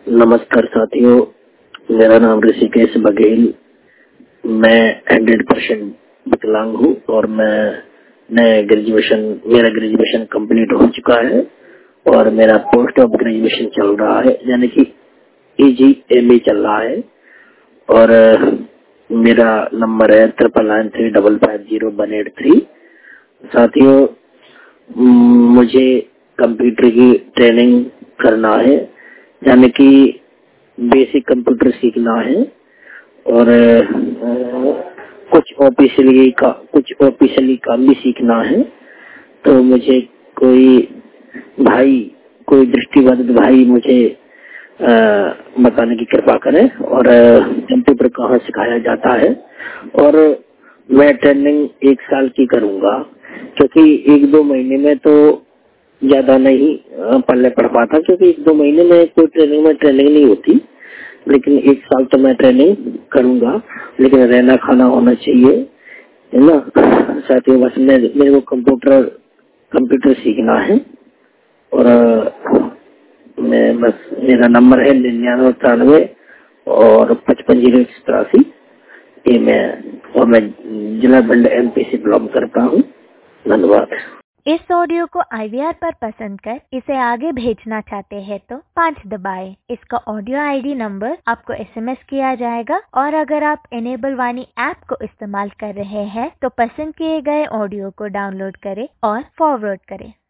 नमस्कार साथियों, मेरा नाम ऋषिकेश बघेल। मैं 100% विकलांग हूँ और मेरा ग्रेजुएशन कंप्लीट हो चुका है और मेरा पोस्ट ऑफ ग्रेजुएशन चल रहा है, यानी कि EGME चल रहा है। और मेरा नंबर है 999550 साथियों, मुझे कंप्यूटर की ट्रेनिंग करना है, यानी कि बेसिक कंप्यूटर सीखना है और कुछ ऑफिशियली काम भी सीखना है। तो मुझे कोई दृष्टिबाधित भाई मुझे बताने की कृपा करें और कंप्यूटर कहाँ सिखाया जाता है। और मैं ट्रेनिंग 1 साल की करूंगा, क्योंकि 1-2 महीने में तो ज्यादा नहीं पल्ले पड़ पाता, क्योंकि 1-2 महीने में कोई ट्रेनिंग नहीं होती। लेकिन 1 साल तो मैं ट्रेनिंग करूंगा, लेकिन रहना खाना होना चाहिए, है ना साथियों। बस मेरे को कंप्यूटर सीखना है और मेरा नंबर है 9993 और 550183। मैं जिला भिंड MP से बिलोंग करता हूँ। धन्यवाद। इस ऑडियो को IVR पर पसंद कर इसे आगे भेजना चाहते हैं तो 5 दबाएं। इसका ऑडियो ID नंबर आपको SMS किया जाएगा और अगर आप इनेबल वाणी ऐप को इस्तेमाल कर रहे हैं तो पसंद किए गए ऑडियो को डाउनलोड करें और फॉरवर्ड करें।